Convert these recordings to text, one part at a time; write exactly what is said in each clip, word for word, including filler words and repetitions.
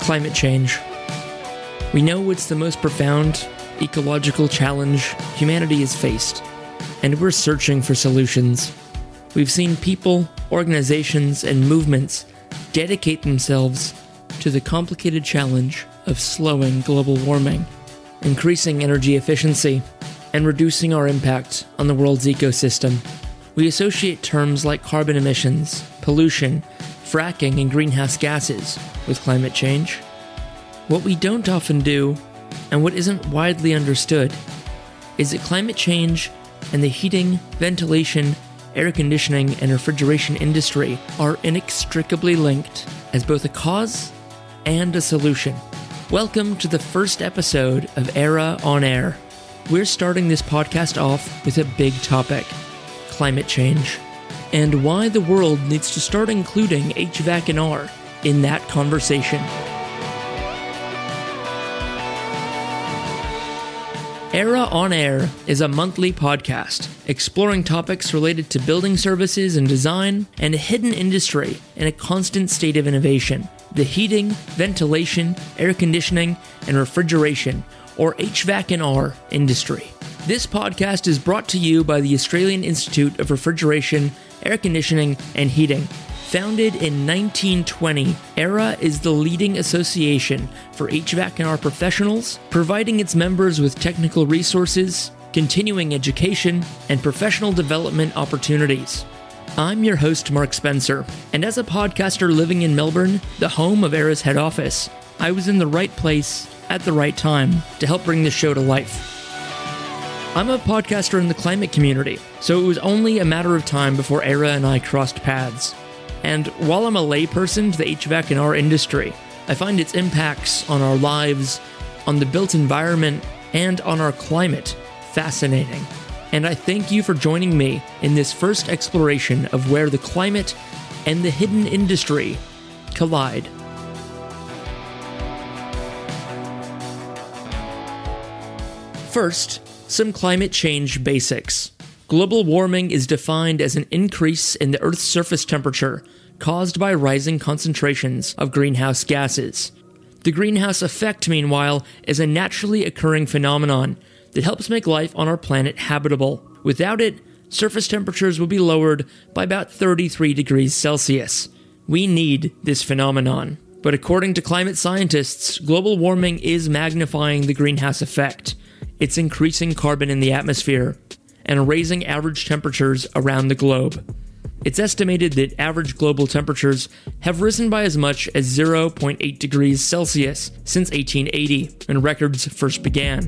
Climate change. We know it's the most profound ecological challenge humanity has faced, and we're searching for solutions. We've seen people, organizations, and movements dedicate themselves to the complicated challenge of slowing global warming, increasing energy efficiency, and reducing our impact on the world's ecosystem. We associate terms like carbon emissions, pollution, fracking, and greenhouse gases with climate change. What we don't often do, and what isn't widely understood, is that climate change and the heating, ventilation, air conditioning, and refrigeration industry are inextricably linked as both a cause and a solution. Welcome to the first episode of Era on Air. We're starting this podcast off with a big topic: climate change, and why the world needs to start including H V A C and R in that conversation. Era on Air is a monthly podcast exploring topics related to building services and design and a hidden industry in a constant state of innovation: the heating, ventilation, air conditioning, and refrigeration, or H V A C and R industry. This podcast is brought to you by the Australian Institute of Refrigeration, Air Conditioning, and Heating. Founded in nineteen twenty, ERA is the leading association for H V A C and R professionals, providing its members with technical resources, continuing education, and professional development opportunities. I'm your host, Mark Spencer, and as a podcaster living in Melbourne, the home of ERA's head office, I was in the right place at the right time to help bring this show to life. I'm a podcaster in the climate community, so it was only a matter of time before ERA and I crossed paths. And while I'm a layperson to the H V A C and R industry, I find its impacts on our lives, on the built environment, and on our climate fascinating. And I thank you for joining me in this first exploration of where the climate and the hidden industry collide. First, some climate change basics. Global warming is defined as an increase in the Earth's surface temperature caused by rising concentrations of greenhouse gases. The greenhouse effect, meanwhile, is a naturally occurring phenomenon that helps make life on our planet habitable. Without it, surface temperatures would be lowered by about thirty-three degrees Celsius. We need this phenomenon. But according to climate scientists, global warming is magnifying the greenhouse effect. It's increasing carbon in the atmosphere and raising average temperatures around the globe. It's estimated that average global temperatures have risen by as much as zero point eight degrees Celsius since eighteen eighty, when records first began.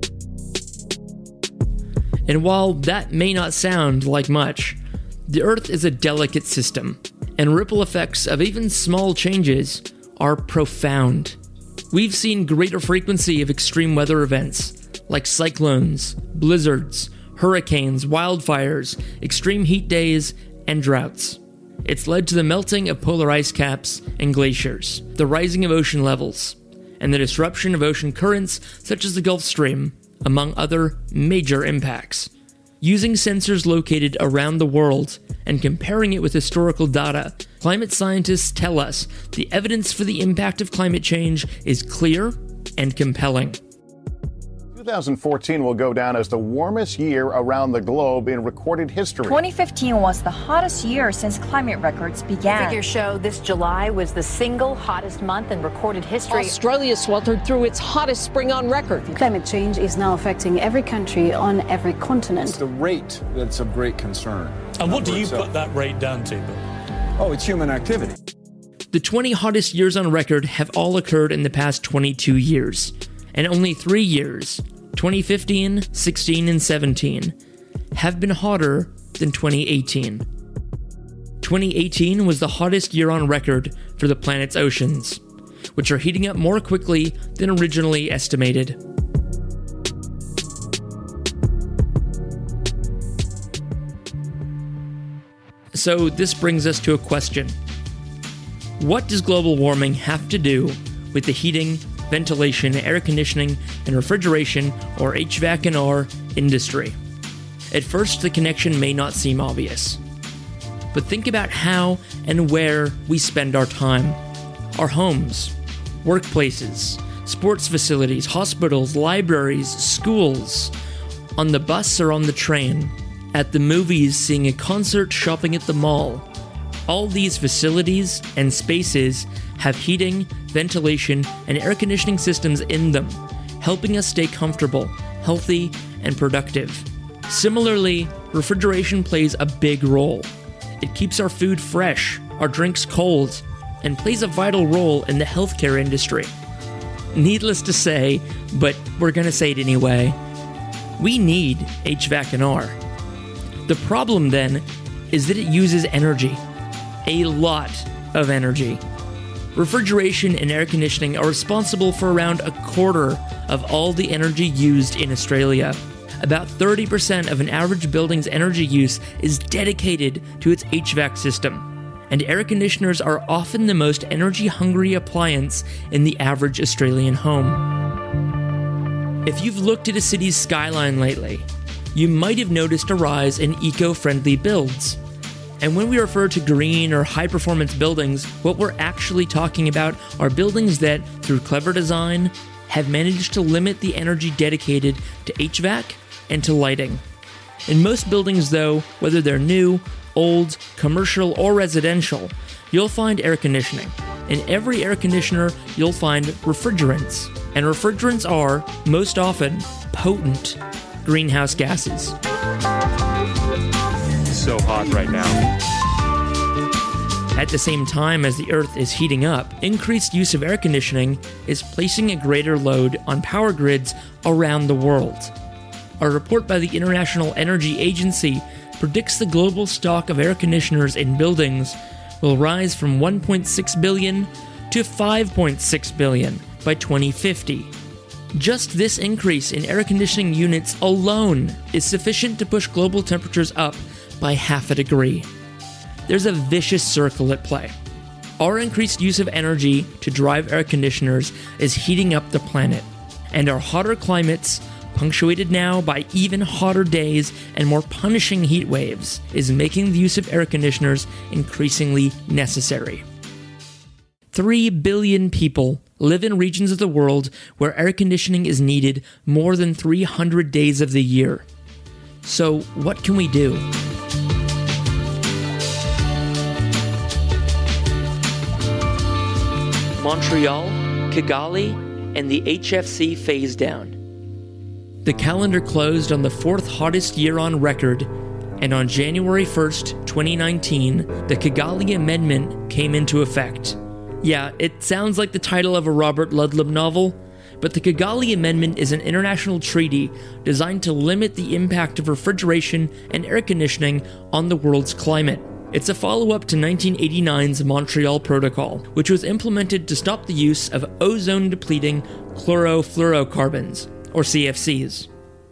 And while that may not sound like much, the Earth is a delicate system, and ripple effects of even small changes are profound. We've seen greater frequency of extreme weather events, like cyclones, blizzards, hurricanes, wildfires, extreme heat days, and droughts. It's led to the melting of polar ice caps and glaciers, the rising of ocean levels, and the disruption of ocean currents such as the Gulf Stream, among other major impacts. Using sensors located around the world and comparing it with historical data, climate scientists tell us the evidence for the impact of climate change is clear and compelling. twenty fourteen will go down as the warmest year around the globe in recorded history. twenty fifteen was the hottest year since climate records began. Figures show this July was the single hottest month in recorded history. Australia sweltered through its hottest spring on record. Climate change is now affecting every country on every continent. It's the rate that's of great concern. And what do you put that rate down to, Bill? Oh, it's human activity. The twenty hottest years on record have all occurred in the past twenty-two years, and only three years, twenty fifteen, sixteen, and seventeen, have been hotter than twenty eighteen. twenty eighteen was the hottest year on record for the planet's oceans, which are heating up more quickly than originally estimated. So this brings us to a question. What does global warming have to do with the heating, ventilation, air conditioning, and refrigeration, or H V A C and R, industry? At first, the connection may not seem obvious. But think about how and where we spend our time. Our homes, workplaces, sports facilities, hospitals, libraries, schools, on the bus or on the train, at the movies, seeing a concert, shopping at the mall. All these facilities and spaces have heating, ventilation, and air conditioning systems in them, helping us stay comfortable, healthy, and productive. Similarly, refrigeration plays a big role. It keeps our food fresh, our drinks cold, and plays a vital role in the healthcare industry. Needless to say, but we're gonna say it anyway, we need H V A C and R. The problem then is that it uses energy. A lot of energy. Refrigeration and air conditioning are responsible for around a quarter of all the energy used in Australia. About thirty percent of an average building's energy use is dedicated to its H V A C system. And air conditioners are often the most energy-hungry appliance in the average Australian home. If you've looked at a city's skyline lately, you might have noticed a rise in eco-friendly builds. And when we refer to green or high-performance buildings, what we're actually talking about are buildings that, through clever design, have managed to limit the energy dedicated to H V A C and to lighting. In most buildings, though, whether they're new, old, commercial, or residential, you'll find air conditioning. In every air conditioner, you'll find refrigerants. And refrigerants are, most often, potent greenhouse gases. So hot right now. At the same time as the Earth is heating up, increased use of air conditioning is placing a greater load on power grids around the world. A report by the International Energy Agency predicts the global stock of air conditioners in buildings will rise from one point six billion to five point six billion by twenty fifty. Just this increase in air conditioning units alone is sufficient to push global temperatures up by half a degree. There's a vicious circle at play. Our increased use of energy to drive air conditioners is heating up the planet, and our hotter climates, punctuated now by even hotter days and more punishing heat waves, is making the use of air conditioners increasingly necessary. Three billion people live in regions of the world where air conditioning is needed more than three hundred days of the year. So what can we do? Montreal, Kigali, and the H F C phase down. The calendar closed on the fourth hottest year on record, and on January first, twenty nineteen, the Kigali Amendment came into effect. Yeah, it sounds like the title of a Robert Ludlum novel, but the Kigali Amendment is an international treaty designed to limit the impact of refrigeration and air conditioning on the world's climate. It's a follow-up to nineteen eighty-nine's Montreal Protocol, which was implemented to stop the use of ozone-depleting chlorofluorocarbons, or C F Cs.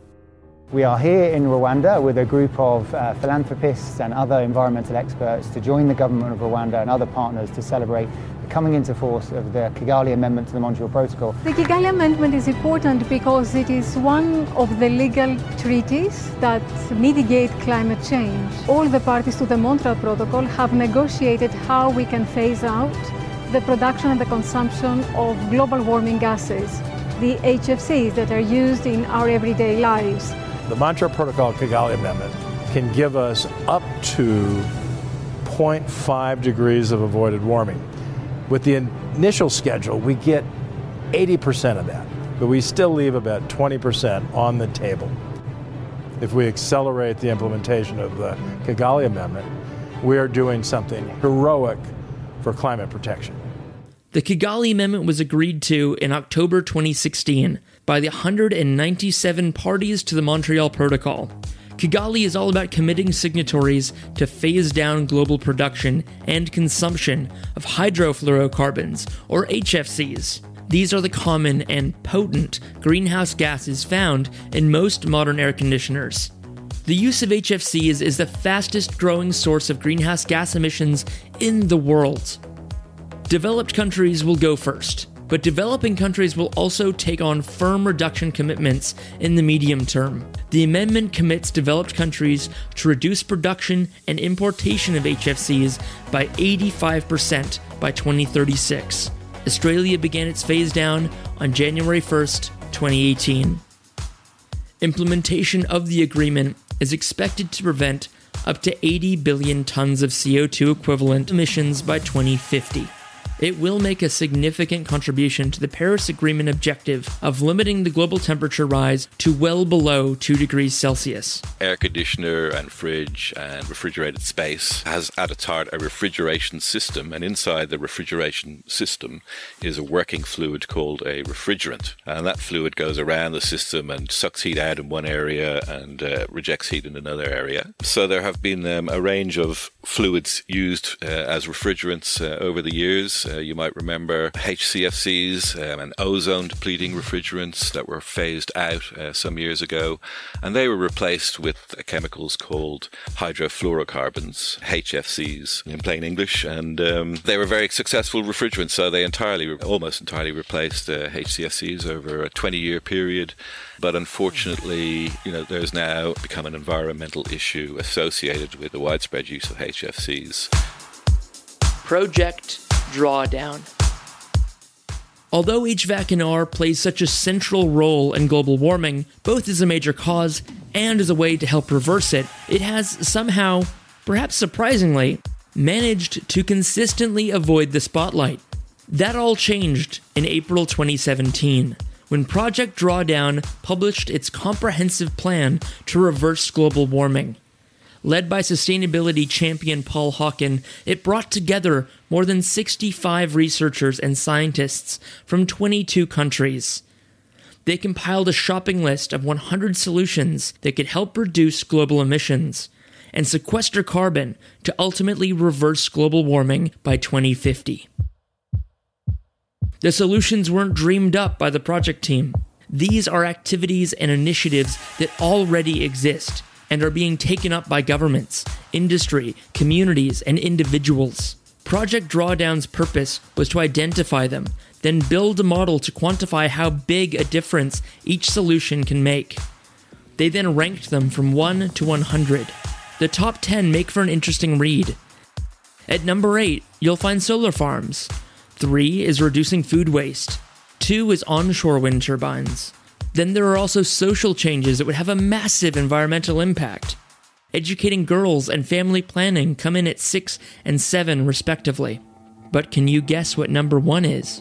We are here in Rwanda with a group of uh, philanthropists and other environmental experts to join the government of Rwanda and other partners to celebrate the coming into force of the Kigali Amendment to the Montreal Protocol. The Kigali Amendment is important because it is one of the legal treaties that mitigate climate change. All the parties to the Montreal Protocol have negotiated how we can phase out the production and the consumption of global warming gases, the H F Cs that are used in our everyday lives. The Montreal Protocol Kigali Amendment can give us up to zero point five degrees of avoided warming. With the initial schedule, we get eighty percent of that, but we still leave about twenty percent on the table. If we accelerate the implementation of the Kigali Amendment, we are doing something heroic for climate protection. The Kigali Amendment was agreed to in October twenty sixteen by the one hundred ninety-seven parties to the Montreal Protocol. Kigali is all about committing signatories to phase down global production and consumption of hydrofluorocarbons, or H F Cs. These are the common and potent greenhouse gases found in most modern air conditioners. The use of H F Cs is the fastest growing source of greenhouse gas emissions in the world. Developed countries will go first, but developing countries will also take on firm reduction commitments in the medium term. The amendment commits developed countries to reduce production and importation of H F Cs by eighty-five percent by twenty thirty-six, Australia began its phase down on January first, twenty eighteen. Implementation of the agreement is expected to prevent up to eighty billion tons of C O two equivalent emissions by twenty fifty. It will make a significant contribution to the Paris Agreement objective of limiting the global temperature rise to well below two degrees Celsius. Air conditioner and fridge and refrigerated space has at its heart a refrigeration system, and inside the refrigeration system is a working fluid called a refrigerant. And that fluid goes around the system and sucks heat out in one area and uh, rejects heat in another area. So there have been um, a range of fluids used uh, as refrigerants uh, over the years. Uh, you might remember H C F Cs um, and ozone-depleting refrigerants that were phased out uh, some years ago, and they were replaced with uh, chemicals called hydrofluorocarbons, H F Cs in plain English, and um, they were very successful refrigerants, so they entirely, almost entirely replaced uh, H C F Cs over a twenty-year period. But unfortunately, you know, there's now become an environmental issue associated with the widespread use of H F Cs. Project Drawdown. Although H V A C and R plays such a central role in global warming, both as a major cause and as a way to help reverse it, it has somehow, perhaps surprisingly, managed to consistently avoid the spotlight. That all changed in April twenty seventeen, when Project Drawdown published its comprehensive plan to reverse global warming. Led by sustainability champion Paul Hawken, it brought together more than sixty-five researchers and scientists from twenty-two countries. They compiled a shopping list of one hundred solutions that could help reduce global emissions and sequester carbon to ultimately reverse global warming by twenty fifty. The solutions weren't dreamed up by the project team. These are activities and initiatives that already exist and are being taken up by governments, industry, communities, and individuals. Project Drawdown's purpose was to identify them, then build a model to quantify how big a difference each solution can make. They then ranked them from one to one hundred. The top ten make for an interesting read. At number eight, you'll find solar farms. three is reducing food waste. two is onshore wind turbines. Then there are also social changes that would have a massive environmental impact. Educating girls and family planning come in at six and seven respectively. But can you guess what number one is?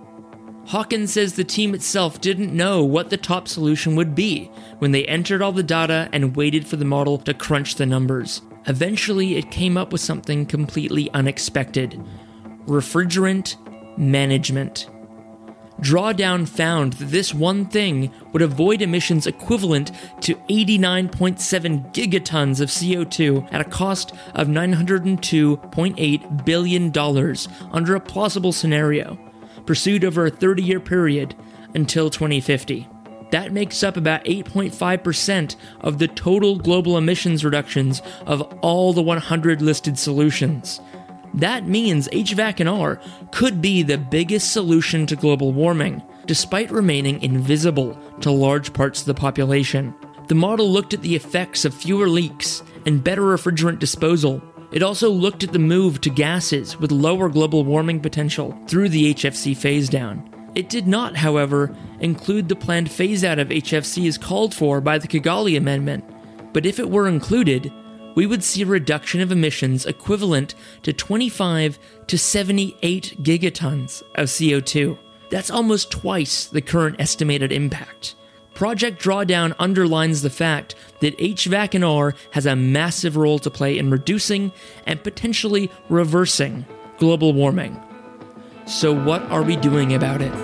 Hawkins says the team itself didn't know what the top solution would be when they entered all the data and waited for the model to crunch the numbers. Eventually, it came up with something completely unexpected: refrigerant management. Drawdown found that this one thing would avoid emissions equivalent to eighty-nine point seven gigatons of C O two at a cost of nine hundred two point eight billion dollars under a plausible scenario, pursued over a thirty-year period until twenty fifty. That makes up about eight point five percent of the total global emissions reductions of all the one hundred listed solutions. That means H V A C and R could be the biggest solution to global warming, despite remaining invisible to large parts of the population. The model looked at the effects of fewer leaks and better refrigerant disposal. It also looked at the move to gases with lower global warming potential through the H F C phase-down. It did not, however, include the planned phase-out of H F Cs called for by the Kigali Amendment. But if it were included, we would see a reduction of emissions equivalent to twenty-five to seventy-eight gigatons of C O two. That's almost twice the current estimated impact. Project Drawdown underlines the fact that H V A C and R has a massive role to play in reducing and potentially reversing global warming. So what are we doing about it?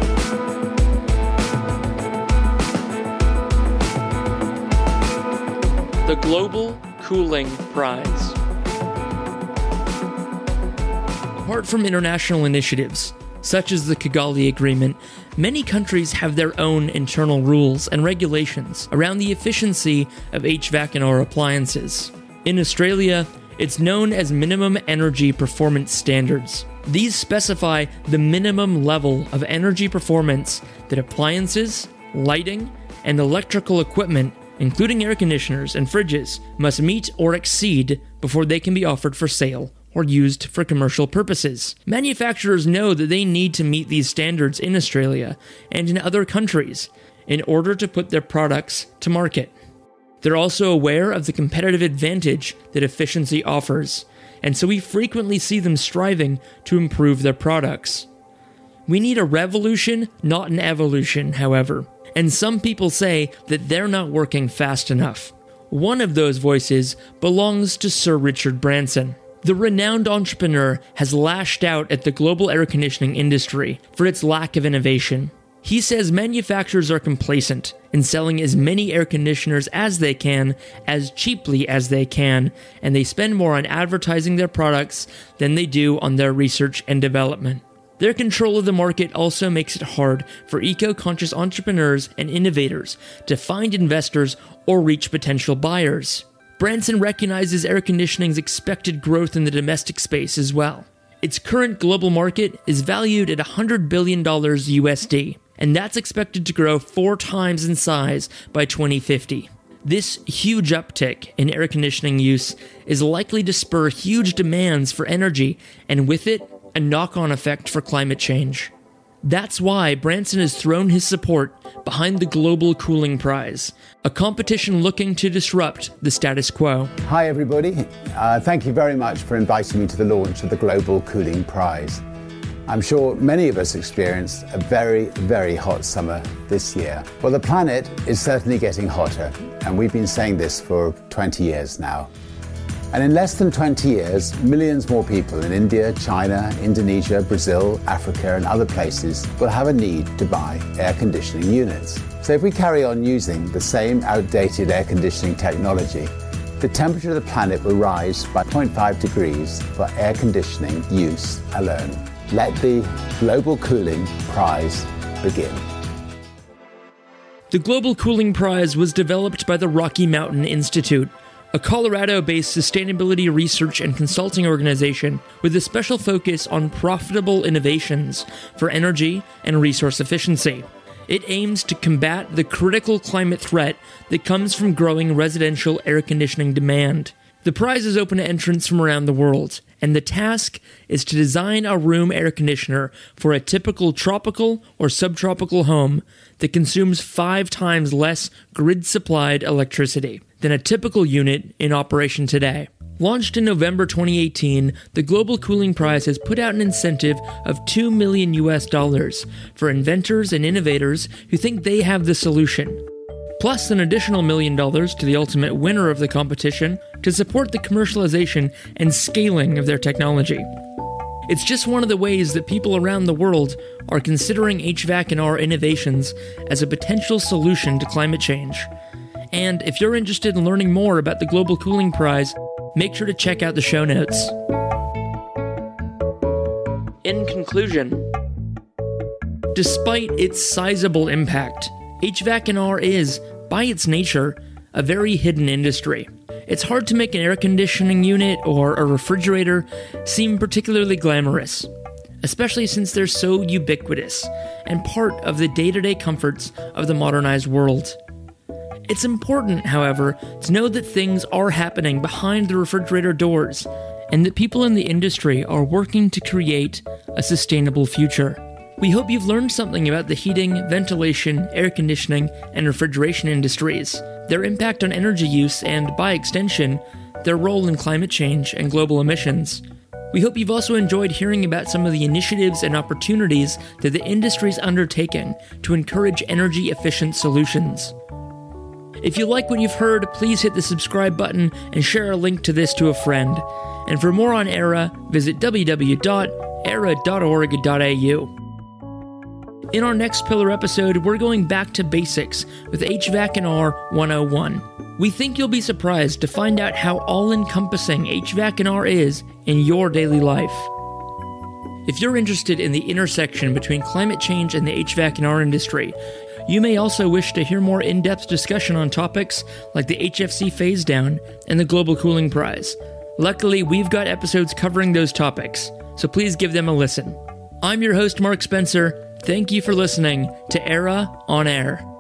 The Global Cooling Prize. Apart from international initiatives, such as the Kigali Agreement, many countries have their own internal rules and regulations around the efficiency of H V A C and R appliances. In Australia, it's known as Minimum Energy Performance Standards. These specify the minimum level of energy performance that appliances, lighting, and electrical equipment, including air conditioners and fridges, must meet or exceed before they can be offered for sale or used for commercial purposes. Manufacturers know that they need to meet these standards in Australia and in other countries in order to put their products to market. They're also aware of the competitive advantage that efficiency offers, and so we frequently see them striving to improve their products. We need a revolution, not an evolution, however, and some people say that they're not working fast enough. One of those voices belongs to Sir Richard Branson. The renowned entrepreneur has lashed out at the global air conditioning industry for its lack of innovation. He says manufacturers are complacent in selling as many air conditioners as they can, as cheaply as they can, and they spend more on advertising their products than they do on their research and development. Their control of the market also makes it hard for eco-conscious entrepreneurs and innovators to find investors or reach potential buyers. Branson recognizes air conditioning's expected growth in the domestic space as well. Its current global market is valued at one hundred billion dollars U S D, and that's expected to grow four times in size by twenty fifty. This huge uptick in air conditioning use is likely to spur huge demands for energy, and with it, a knock-on effect for climate change. That's why Branson has thrown his support behind the Global Cooling Prize, a competition looking to disrupt the status quo. Hi everybody, uh, thank you very much for inviting me to the launch of the Global Cooling Prize. I'm sure many of us experienced a very, very hot summer this year. Well, the planet is certainly getting hotter, and we've been saying this for twenty years now. And in less than twenty years, millions more people in India, China, Indonesia, Brazil, Africa, and other places will have a need to buy air conditioning units. So if we carry on using the same outdated air conditioning technology, the temperature of the planet will rise by zero point five degrees for air conditioning use alone. Let the Global Cooling Prize begin. The Global Cooling Prize was developed by the Rocky Mountain Institute, a Colorado-based sustainability research and consulting organization with a special focus on profitable innovations for energy and resource efficiency. It aims to combat the critical climate threat that comes from growing residential air conditioning demand. The prize is open to entrants from around the world, and the task is to design a room air conditioner for a typical tropical or subtropical home that consumes five times less grid-supplied electricity than a typical unit in operation today. Launched in November twenty eighteen, the Global Cooling Prize has put out an incentive of two million U S dollars for inventors and innovators who think they have the solution, plus an additional million dollars to the ultimate winner of the competition to support the commercialization and scaling of their technology. It's just one of the ways that people around the world are considering H V A C and R innovations as a potential solution to climate change. And if you're interested in learning more about the Global Cooling Prize, make sure to check out the show notes. In conclusion, despite its sizable impact, H V A C and R is, by its nature, a very hidden industry. It's hard to make an air conditioning unit or a refrigerator seem particularly glamorous, especially since they're so ubiquitous and part of the day-to-day comforts of the modernized world. It's important, however, to know that things are happening behind the refrigerator doors, and that people in the industry are working to create a sustainable future. We hope you've learned something about the heating, ventilation, air conditioning, and refrigeration industries, their impact on energy use, and, by extension, their role in climate change and global emissions. We hope you've also enjoyed hearing about some of the initiatives and opportunities that the industry is undertaking to encourage energy-efficient solutions. If you like what you've heard, please hit the subscribe button and share a link to this to a friend. And for more on ERA, visit w w w dot era dot org dot a u. In our next Pillar episode, we're going back to basics with H V A C and R one oh one. We think you'll be surprised to find out how all-encompassing H V A C and R is in your daily life. If you're interested in the intersection between climate change and the H V A C and R industry, you may also wish to hear more in-depth discussion on topics like the H F C phase-down and the Global Cooling Prize. Luckily, we've got episodes covering those topics, so please give them a listen. I'm your host, Mark Spencer. Thank you for listening to ERA on Air.